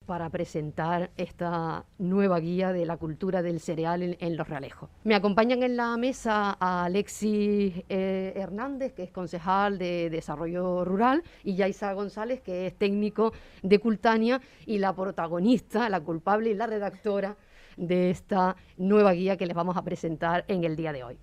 para presentar esta nueva guía de la cultura del cereal en Los Realejos. Me acompañan en la mesa a Alexis Hernández, que es concejal de Desarrollo Rural, y Yaisa González, que es técnico de Cultania y la protagonista, la culpable y la redactora de esta nueva guía que les vamos a presentar en el día de hoy.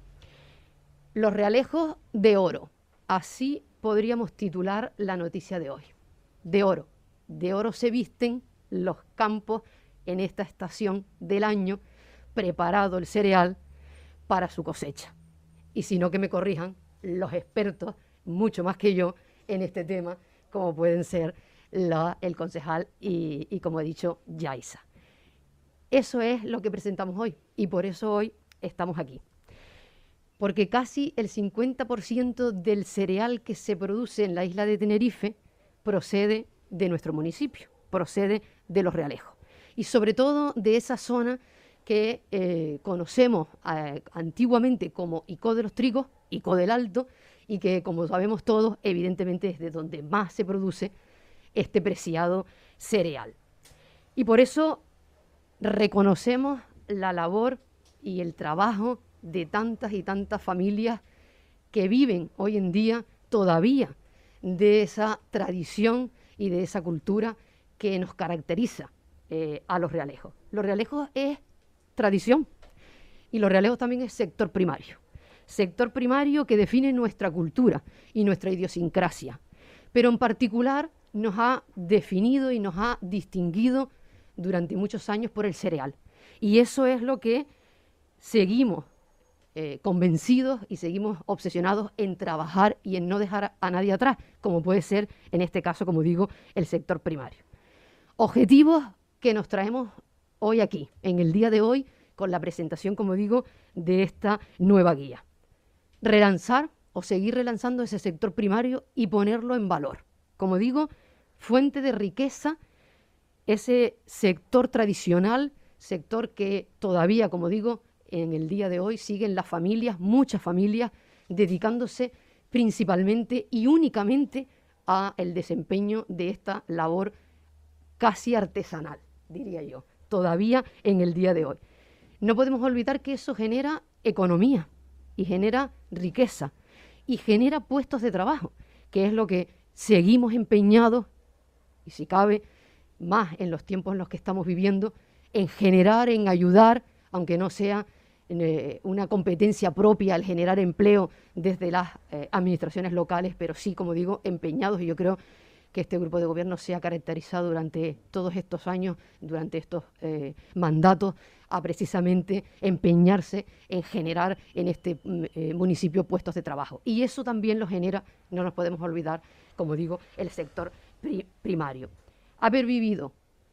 Los Realejos de oro. Así podríamos titular la noticia de hoy. De oro se visten los campos en esta estación del año, preparado el cereal para su cosecha. Y si no, que me corrijan los expertos, mucho más que yo, en este tema, como pueden ser el concejal y como he dicho, Yaisa. Eso es lo que presentamos hoy y por eso hoy estamos aquí. Porque casi el 50% del cereal que se produce en la isla de Tenerife procede de nuestro municipio, procede de Los Realejos. Y sobre todo de esa zona que conocemos antiguamente como Icó de los Trigos, Icó del Alto, y que, como sabemos todos, evidentemente es de donde más se produce este preciado cereal. Y por eso reconocemos la labor y el trabajo de tantas y tantas familias que viven hoy en día todavía de esa tradición y de esa cultura que nos caracteriza a Los Realejos. Los Realejos es tradición y Los Realejos también es sector primario que define nuestra cultura y nuestra idiosincrasia, pero en particular nos ha definido y nos ha distinguido durante muchos años por el cereal. Y eso es lo que seguimos convencidos y seguimos obsesionados en trabajar y en no dejar a nadie atrás, como puede ser, en este caso, como digo, el sector primario. Objetivos que nos traemos hoy aquí, en el día de hoy, con la presentación, como digo, de esta nueva guía. Relanzar o seguir relanzando ese sector primario y ponerlo en valor. Como digo, fuente de riqueza, ese sector tradicional, sector que todavía, como digo, en el día de hoy siguen las familias, muchas familias, dedicándose principalmente y únicamente a el desempeño de esta labor casi artesanal, diría yo, todavía en el día de hoy. No podemos olvidar que eso genera economía y genera riqueza y genera puestos de trabajo, que es lo que seguimos empeñados, y si cabe, más en los tiempos en los que estamos viviendo, en generar, en ayudar, aunque no sea una competencia propia al generar empleo desde las administraciones locales, pero sí, como digo, empeñados, y yo creo que este grupo de gobierno se ha caracterizado durante todos estos años, durante estos mandatos, a precisamente empeñarse en generar en este municipio puestos de trabajo. Y eso también lo genera, no nos podemos olvidar, como digo, el sector primario. Haber vivido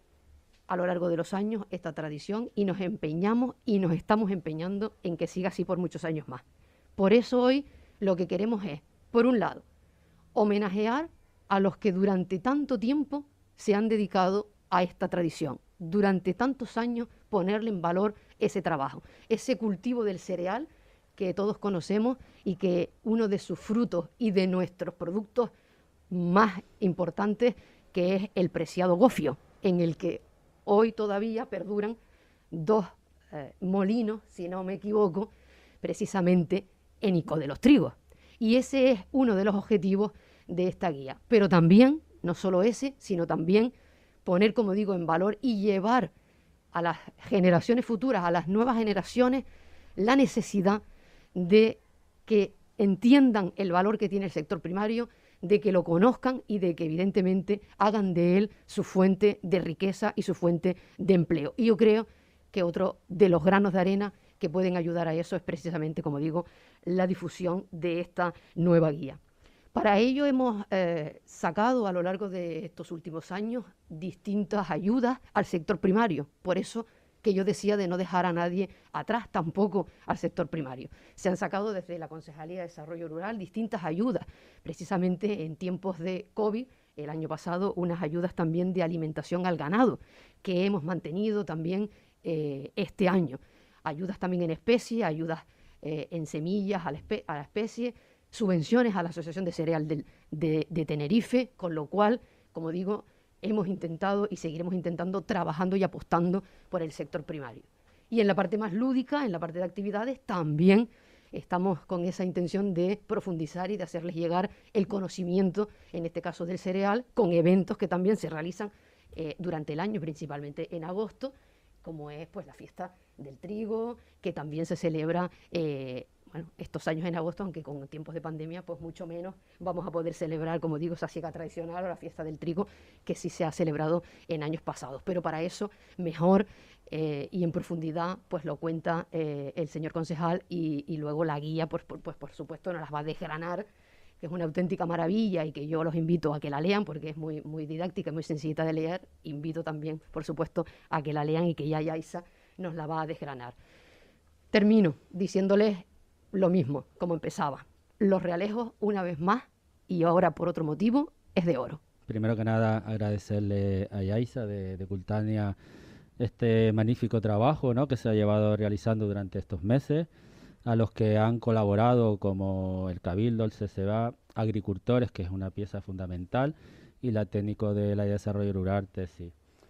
a lo largo de los años esta tradición y nos empeñamos y nos estamos empeñando en que siga así por muchos años más. Por eso hoy lo que queremos es, por un lado, homenajear a los que durante tanto tiempo se han dedicado a esta tradición, durante tantos años ponerle en valor ese trabajo, ese cultivo del cereal que todos conocemos y que uno de sus frutos y de nuestros productos más importantes, que es el preciado gofio, en el que hoy todavía perduran dos molinos, si no me equivoco, precisamente en Icó de los Trigos. Y ese es uno de los objetivos de esta guía. Pero también, no solo ese, sino también poner, como digo, en valor y llevar a las generaciones futuras, a las nuevas generaciones, la necesidad de que entiendan el valor que tiene el sector primario, de que lo conozcan y de que evidentemente hagan de él su fuente de riqueza y su fuente de empleo. Y yo creo que otro de los granos de arena que pueden ayudar a eso es precisamente, como digo, la difusión de esta nueva guía. Para ello hemos sacado a lo largo de estos últimos años distintas ayudas al sector primario. Por eso que yo decía de no dejar a nadie atrás, tampoco al sector primario. Se han sacado desde la Concejalía de Desarrollo Rural distintas ayudas, precisamente en tiempos de COVID, el año pasado, unas ayudas también de alimentación al ganado, que hemos mantenido también este año. Ayudas también en especie, ayudas en semillas a la especie, subvenciones a la Asociación de Cereal de Tenerife, con lo cual, como digo, hemos intentado y seguiremos intentando trabajando y apostando por el sector primario. Y en la parte más lúdica, en la parte de actividades, también estamos con esa intención de profundizar y de hacerles llegar el conocimiento, en este caso del cereal, con eventos que también se realizan durante el año, principalmente en agosto, como es pues la fiesta del trigo, que también se celebra estos años en agosto, aunque con tiempos de pandemia pues mucho menos vamos a poder celebrar, como digo, esa siega tradicional o la fiesta del trigo, que sí se ha celebrado en años pasados. Pero para eso mejor y en profundidad pues lo cuenta el señor concejal y luego la guía pues por supuesto nos las va a desgranar, que es una auténtica maravilla y que yo los invito a que la lean porque es muy, muy didáctica y muy sencillita de leer. Invito también, por supuesto, a que la lean y que ya Yaisa nos la va a desgranar. Termino diciéndoles lo mismo, como empezaba. Los realejos, una vez más, y ahora por otro motivo, es de oro. Primero que nada, agradecerle a Yaisa de Cultania este magnífico trabajo, ¿no?, que se ha llevado realizando durante estos meses, a los que han colaborado como el Cabildo, el CCBA, agricultores, que es una pieza fundamental, y la técnico de la de desarrollo rural, TESI.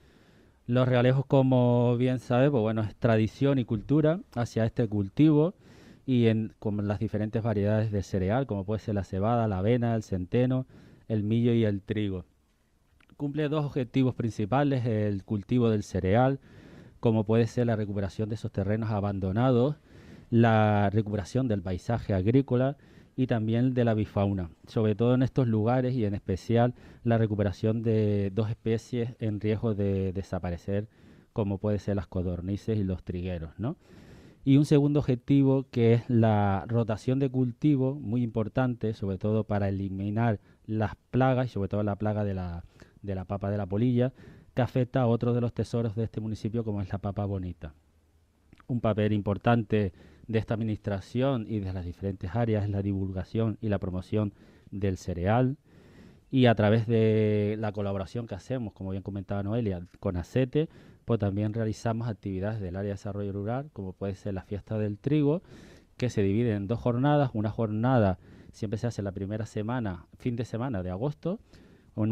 Los realejos, como bien sabe, pues bueno, es tradición y cultura hacia este cultivo y con las diferentes variedades de cereal, como puede ser la cebada, la avena, el centeno, el millo y el trigo. Cumple dos objetivos principales: el cultivo del cereal, como puede ser la recuperación de esos terrenos abandonados, la recuperación del paisaje agrícola y también de la bifauna, sobre todo en estos lugares, y en especial la recuperación de dos especies en riesgo de desaparecer, como puede ser las codornices y los trigueros, ¿no? Y un segundo objetivo, que es la rotación de cultivo, muy importante, sobre todo para eliminar las plagas, y sobre todo la plaga de la papa de la polilla, que afecta a otro de los tesoros de este municipio, como es la papa bonita. Un papel importante de esta administración y de las diferentes áreas es la divulgación y la promoción del cereal, y a través de la colaboración que hacemos, como bien comentaba Noelia, con ACETE, pues también realizamos actividades del área de desarrollo rural, como puede ser la fiesta del trigo, que se divide en dos jornadas. Una jornada siempre se hace la primera semana, fin de semana de agosto, o en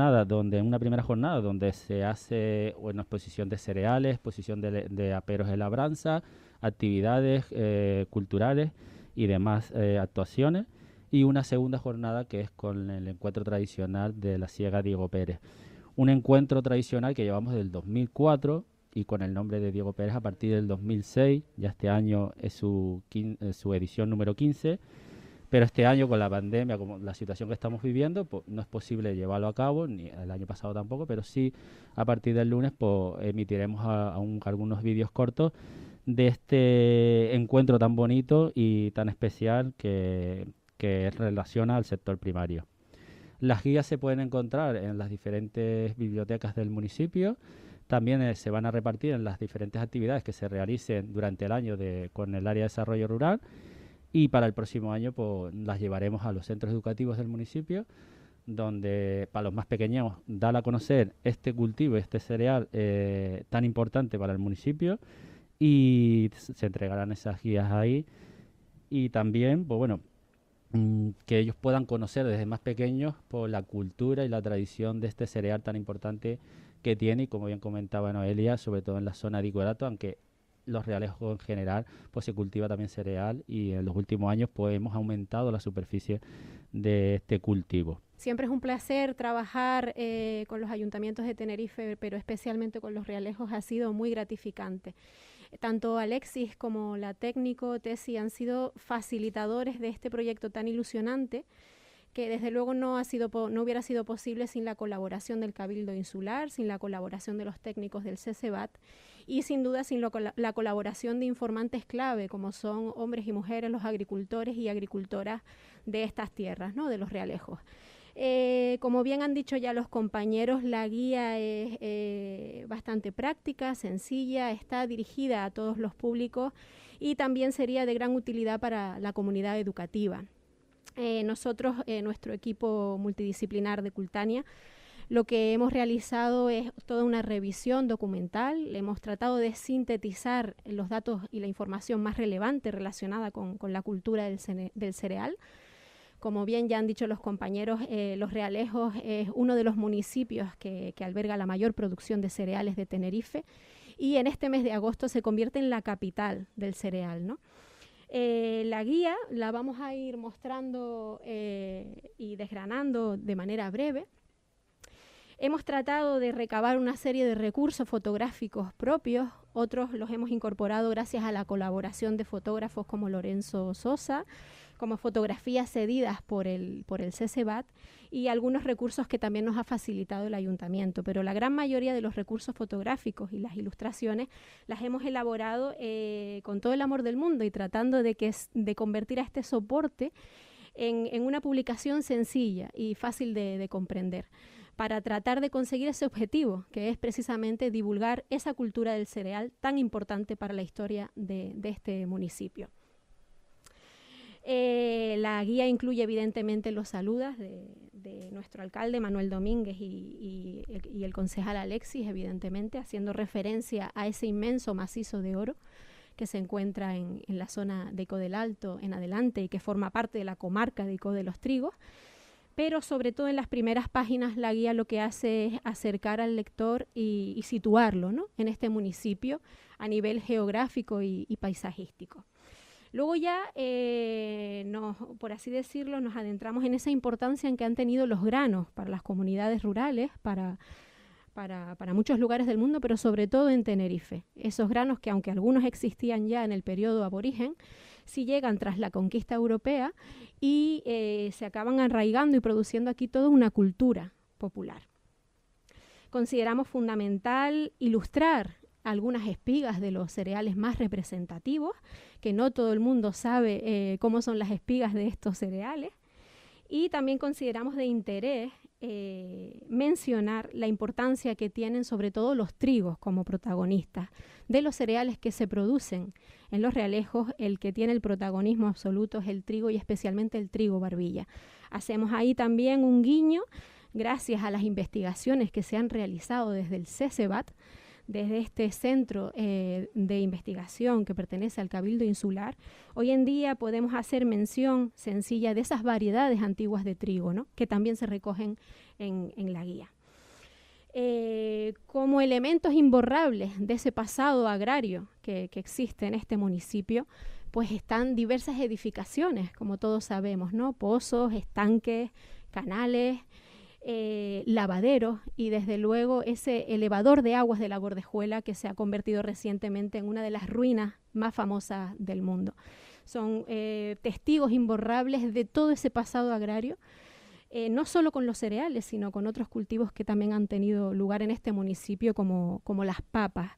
una primera jornada donde se hace una exposición de cereales, exposición de aperos de labranza, actividades culturales y demás actuaciones, y una segunda jornada que es con el encuentro tradicional de la siega Diego Pérez. Un encuentro tradicional que llevamos del 2004 y con el nombre de Diego Pérez a partir del 2006, ya este año es su edición número 15, pero este año con la pandemia, como la situación que estamos viviendo, pues no es posible llevarlo a cabo, ni el año pasado tampoco, pero sí a partir del lunes pues emitiremos algunos vídeos cortos de este encuentro tan bonito y tan especial que relaciona al sector primario. Las guías se pueden encontrar en las diferentes bibliotecas del municipio. También se van a repartir en las diferentes actividades que se realicen durante el año con el área de desarrollo rural, y para el próximo año pues las llevaremos a los centros educativos del municipio, donde para los más pequeños dar a conocer este cultivo, este cereal tan importante para el municipio, y se entregarán esas guías ahí. Y también, pues bueno, que ellos puedan conocer desde más pequeños por la cultura y la tradición de este cereal tan importante que tiene, y como bien comentaba Noelia, sobre todo en la zona de Icораto, aunque los realejos en general pues se cultiva también cereal, y en los últimos años pues hemos aumentado la superficie de este cultivo. Siempre es un placer trabajar con los ayuntamientos de Tenerife, pero especialmente con los realejos ha sido muy gratificante. Tanto Alexis como la técnico Tesi han sido facilitadores de este proyecto tan ilusionante, que desde luego no hubiera sido posible sin la colaboración del Cabildo Insular, sin la colaboración de los técnicos del CCBAT y sin duda sin la colaboración de informantes clave, como son hombres y mujeres, los agricultores y agricultoras de estas tierras, ¿no?, de los realejos. Como bien han dicho ya los compañeros, la guía es bastante práctica, sencilla, está dirigida a todos los públicos y también sería de gran utilidad para la comunidad educativa. Nosotros, nuestro equipo multidisciplinar de Cultania, lo que hemos realizado es toda una revisión documental. Hemos tratado de sintetizar los datos y la información más relevante relacionada con la cultura del cereal, Como bien ya han dicho los compañeros, Los Realejos es uno de los municipios que alberga la mayor producción de cereales de Tenerife, y en este mes de agosto se convierte en la capital del cereal, ¿no? La guía la vamos a ir mostrando y desgranando de manera breve. Hemos tratado de recabar una serie de recursos fotográficos propios, otros los hemos incorporado gracias a la colaboración de fotógrafos como Lorenzo Sosa, como fotografías cedidas por el CCBAT, y algunos recursos que también nos ha facilitado el ayuntamiento, pero la gran mayoría de los recursos fotográficos y las ilustraciones las hemos elaborado con todo el amor del mundo y tratando de convertir a este soporte en una publicación sencilla y fácil de comprender, para tratar de conseguir ese objetivo, que es precisamente divulgar esa cultura del cereal tan importante para la historia de este municipio. La guía incluye evidentemente los saludos de nuestro alcalde Manuel Domínguez y el concejal Alexis, evidentemente, haciendo referencia a ese inmenso macizo de oro que se encuentra en la zona de Icó del Alto en adelante y que forma parte de la comarca de Icó de los Trigos. Pero sobre todo en las primeras páginas la guía lo que hace es acercar al lector y situarlo, ¿no?, en este municipio a nivel geográfico y paisajístico. Luego ya, por así decirlo, nos adentramos en esa importancia en que han tenido los granos para las comunidades rurales, para muchos lugares del mundo, pero sobre todo en Tenerife. Esos granos que, aunque algunos existían ya en el periodo aborigen, sí llegan tras la conquista europea y se acaban arraigando y produciendo aquí toda una cultura popular. Consideramos fundamental ilustrar algunas espigas de los cereales más representativos, que no todo el mundo sabe cómo son las espigas de estos cereales, y también consideramos de interés mencionar la importancia que tienen sobre todo los trigos como protagonistas. De los cereales que se producen en Los Realejos, el que tiene el protagonismo absoluto es el trigo, y especialmente el trigo barbilla. Hacemos ahí también un guiño, gracias a las investigaciones que se han realizado desde el CCBAT, desde este centro de investigación que pertenece al Cabildo Insular. Hoy en día podemos hacer mención sencilla de esas variedades antiguas de trigo, ¿no?, que también se recogen en la guía. Como elementos imborrables de ese pasado agrario que existe en este municipio, pues están diversas edificaciones, como todos sabemos, ¿no?, pozos, estanques, canales, lavaderos, y desde luego ese elevador de aguas de la Gordejuela, que se ha convertido recientemente en una de las ruinas más famosas del mundo. Son testigos imborrables de todo ese pasado agrario, no solo con los cereales, sino con otros cultivos que también han tenido lugar en este municipio, como las papas.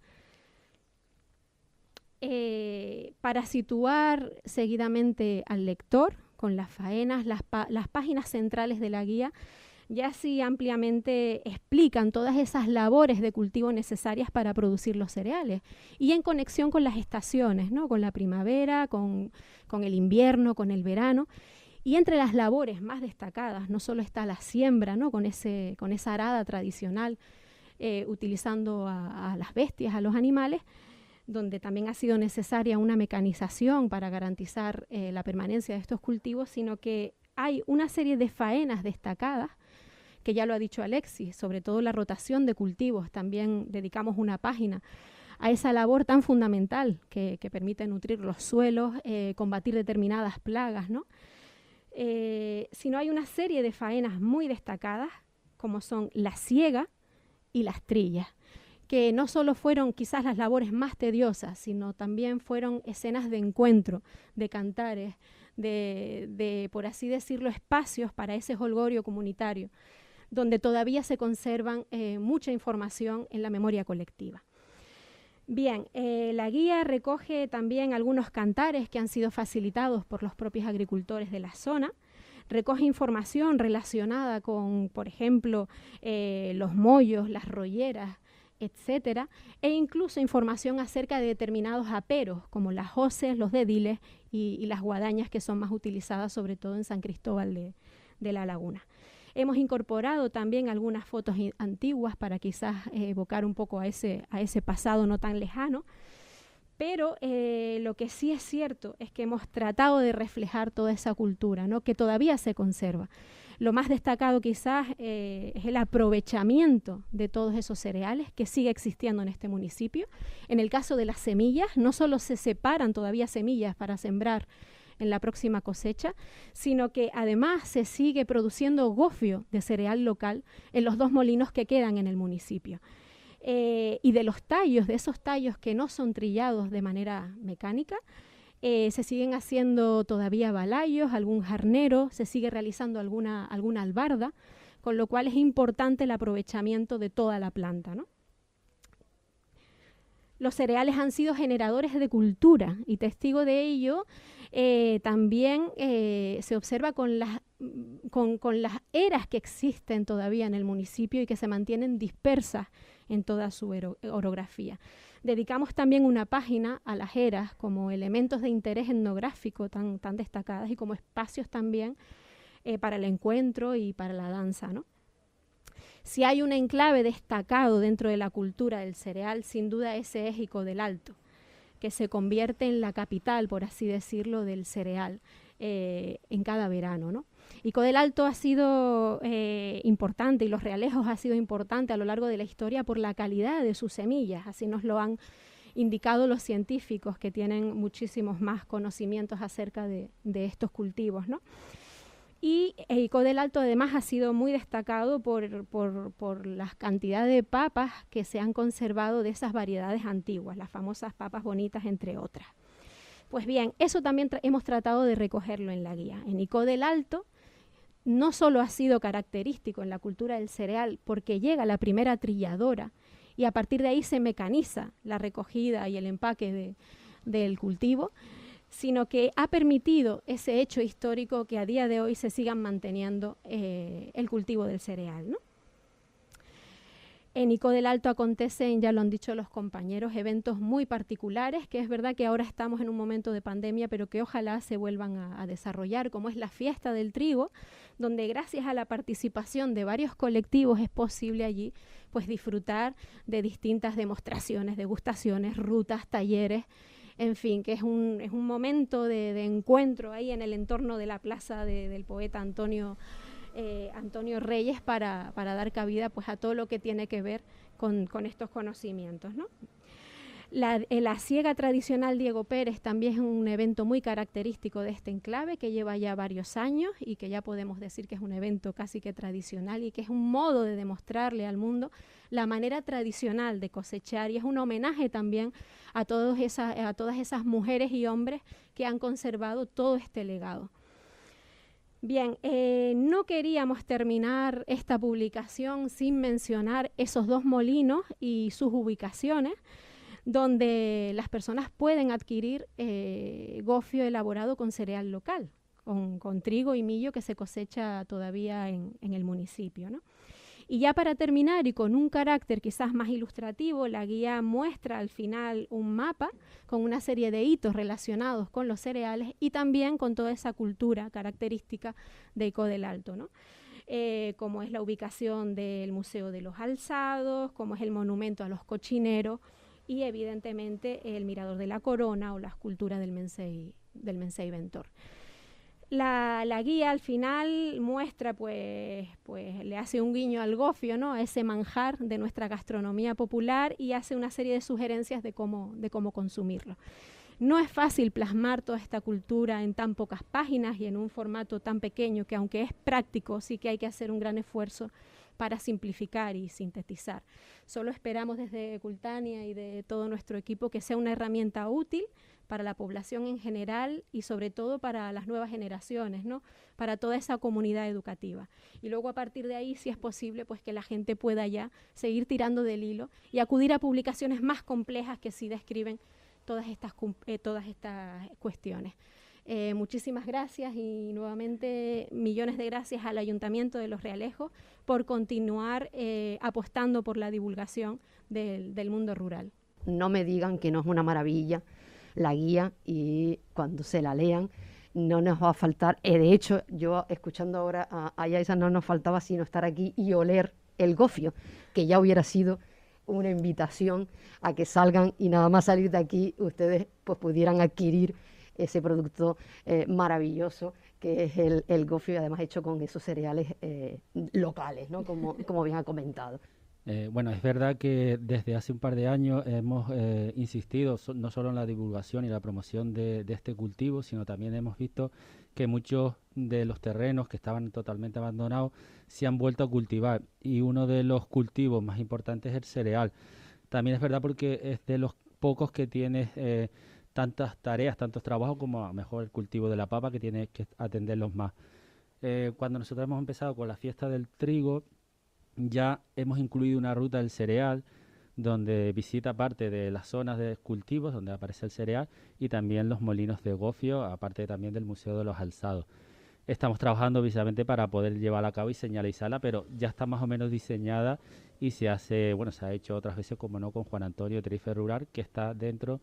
Para situar seguidamente al lector con las faenas, las páginas centrales de la guía ya sí ampliamente explican todas esas labores de cultivo necesarias para producir los cereales, y en conexión con las estaciones, ¿no?, con la primavera, con el invierno, con el verano. Y entre las labores más destacadas no solo está la siembra, ¿no?, con esa arada tradicional, utilizando a las bestias, a los animales, donde también ha sido necesaria una mecanización para garantizar la permanencia de estos cultivos, sino que hay una serie de faenas destacadas, que ya lo ha dicho Alexis, sobre todo la rotación de cultivos. También dedicamos una página a esa labor tan fundamental que permite nutrir los suelos, combatir determinadas plagas, ¿no? Sino hay una serie de faenas muy destacadas, como son la siega y las trillas, que no solo fueron quizás las labores más tediosas, sino también fueron escenas de encuentro, de cantares, de por así decirlo, espacios para ese jolgorio comunitario, donde todavía se conservan mucha información en la memoria colectiva. Bien, la guía recoge también algunos cantares que han sido facilitados por los propios agricultores de la zona. Recoge información relacionada con, por ejemplo, los mollos, las rolleras, etcétera, e incluso información acerca de determinados aperos, como las hoces, los dediles y las guadañas, que son más utilizadas sobre todo en San Cristóbal de la Laguna. Hemos incorporado también algunas fotos antiguas para quizás evocar un poco a ese pasado no tan lejano, Pero lo que sí es cierto es que hemos tratado de reflejar toda esa cultura, ¿no? Que todavía se conserva. Lo más destacado quizás es el aprovechamiento de todos esos cereales que sigue existiendo en este municipio. En el caso de las semillas, no solo se separan todavía semillas para sembrar en la próxima cosecha, sino que además se sigue produciendo gofio de cereal local en los 2 molinos que quedan en el municipio. Y de los tallos, de esos tallos que no son trillados de manera mecánica, se siguen haciendo todavía balayos, algún jarnero, se sigue realizando alguna albarda, con lo cual es importante el aprovechamiento de toda la planta, ¿no? Los cereales han sido generadores de cultura y testigo de ello también se observa con las eras que existen todavía en el municipio y que se mantienen dispersas en toda su orografía. Dedicamos también una página a las eras como elementos de interés etnográfico tan destacadas y como espacios también para el encuentro y para la danza, ¿no? Si hay un enclave destacado dentro de la cultura del cereal, sin duda ese es Ico del Alto, que se convierte en la capital, por así decirlo, del cereal en cada verano, ¿no? Ico del Alto ha sido importante y Los Realejos ha sido importante a lo largo de la historia por la calidad de sus semillas, así nos lo han indicado los científicos que tienen muchísimos más conocimientos acerca de estos cultivos, ¿no? Y Ico del Alto además ha sido muy destacado por las cantidades de papas que se han conservado de esas variedades antiguas, las famosas papas bonitas, entre otras. Pues bien, eso también hemos tratado de recogerlo en la guía. En Ico del Alto no solo ha sido característico en la cultura del cereal porque llega la primera trilladora y a partir de ahí se mecaniza la recogida y el empaque del cultivo, sino que ha permitido ese hecho histórico que a día de hoy se sigan manteniendo el cultivo del cereal, ¿no? En Ico del Alto acontecen, ya lo han dicho los compañeros, eventos muy particulares, que es verdad que ahora estamos en un momento de pandemia, pero que ojalá se vuelvan a desarrollar, como es la fiesta del trigo, donde gracias a la participación de varios colectivos es posible allí pues disfrutar de distintas demostraciones, degustaciones, rutas, talleres, en fin, que es un momento de encuentro ahí en el entorno de la plaza del poeta Antonio Reyes para dar cabida pues a todo lo que tiene que ver con estos conocimientos, ¿no? La siega tradicional Diego Pérez también es un evento muy característico de este enclave que lleva ya varios años y que ya podemos decir que es un evento casi que tradicional y que es un modo de demostrarle al mundo la manera tradicional de cosechar y es un homenaje también a todas esas mujeres y hombres que han conservado todo este legado. Bien, no queríamos terminar esta publicación sin mencionar esos 2 molinos y sus ubicaciones, donde las personas pueden adquirir gofio elaborado con cereal local, con trigo y millo que se cosecha todavía en el municipio, ¿no? Y ya para terminar y con un carácter quizás más ilustrativo, la guía muestra al final un mapa con una serie de hitos relacionados con los cereales y también con toda esa cultura característica de Ico del Alto, ¿no? Como es la ubicación del Museo de los Alzados, como es el monumento a los cochineros y evidentemente el Mirador de la Corona o la escultura del Mensei Ventor. La guía al final muestra, pues le hace un guiño al gofio, ¿no? A ese manjar de nuestra gastronomía popular y hace una serie de sugerencias de cómo consumirlo. No es fácil plasmar toda esta cultura en tan pocas páginas y en un formato tan pequeño que aunque es práctico, sí que hay que hacer un gran esfuerzo para simplificar y sintetizar. Solo esperamos desde Cultania y de todo nuestro equipo que sea una herramienta útil para la población en general y sobre todo para las nuevas generaciones, ¿no? Para toda esa comunidad educativa. Y luego a partir de ahí, si es posible, pues que la gente pueda ya seguir tirando del hilo y acudir a publicaciones más complejas que sí describen todas estas cuestiones. Muchísimas gracias y nuevamente millones de gracias al Ayuntamiento de Los Realejos por continuar apostando por la divulgación del mundo rural. No me digan que no es una maravilla la guía y cuando se la lean no nos va a faltar, de hecho yo escuchando ahora a Yaisa no nos faltaba sino estar aquí y oler el gofio, que ya hubiera sido una invitación a que salgan y nada más salir de aquí ustedes pues pudieran adquirir ese producto maravilloso que es el gofio, y además hecho con esos cereales locales, ¿no? Como bien ha comentado. Bueno, es verdad que desde hace un par de años hemos insistido no solo en la divulgación y la promoción de este cultivo, sino también hemos visto que muchos de los terrenos que estaban totalmente abandonados se han vuelto a cultivar, y uno de los cultivos más importantes es el cereal. También es verdad porque es de los pocos que tiene tantas tareas, tantos trabajos como a lo mejor el cultivo de la papa, que tiene que atenderlos más. Cuando nosotros hemos empezado con la fiesta del trigo, ya hemos incluido una ruta del cereal donde visita parte de las zonas de cultivos donde aparece el cereal y también los molinos de gofio, aparte también del Museo de los Alzados. Estamos trabajando precisamente para poder llevarla a cabo y señalizarla, pero ya está más o menos diseñada y se hace, bueno, se ha hecho otras veces, como no, con Juan Antonio Tarife Rural, que está dentro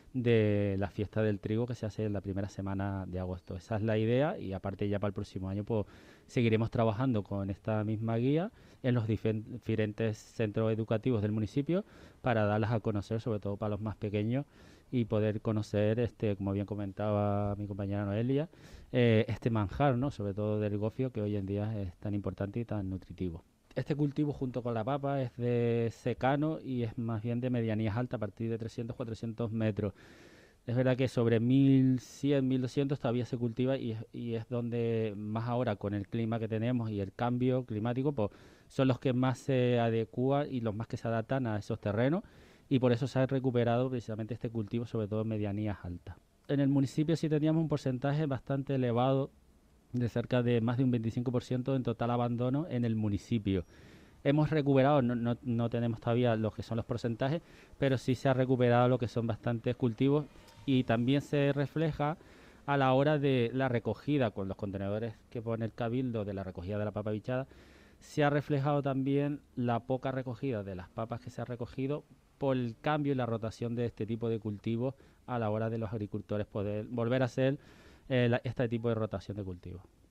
de la fiesta del trigo que se hace en la primera semana de agosto. Esa es la idea, y aparte ya para el próximo año pues seguiremos trabajando con esta misma guía en los diferentes centros educativos del municipio para darlas a conocer, sobre todo para los más pequeños, y poder conocer, como bien comentaba mi compañera Noelia, este manjar, ¿no? Sobre todo del gofio, que hoy en día es tan importante y tan nutritivo. Este cultivo junto con la papa es de secano y es más bien de medianías altas, a partir de 300-400 metros. Es verdad que sobre 1100, 1200 todavía se cultiva, y es donde más ahora, con el clima que tenemos y el cambio climático, pues son los que más se adecúan y los más que se adaptan a esos terrenos, y por eso se ha recuperado precisamente este cultivo, sobre todo en medianías altas. En el municipio sí teníamos un porcentaje bastante elevado, de cerca de más de un 25% en total abandono en el municipio. Hemos recuperado, no tenemos todavía lo que son los porcentajes, pero sí se ha recuperado lo que son bastantes cultivos, y también se refleja a la hora de la recogida con los contenedores que pone el Cabildo de la recogida de la papa bichada. Se ha reflejado también la poca recogida de las papas que se ha recogido por el cambio y la rotación de este tipo de cultivos a la hora de los agricultores poder volver a hacer este tipo de rotación de cultivos.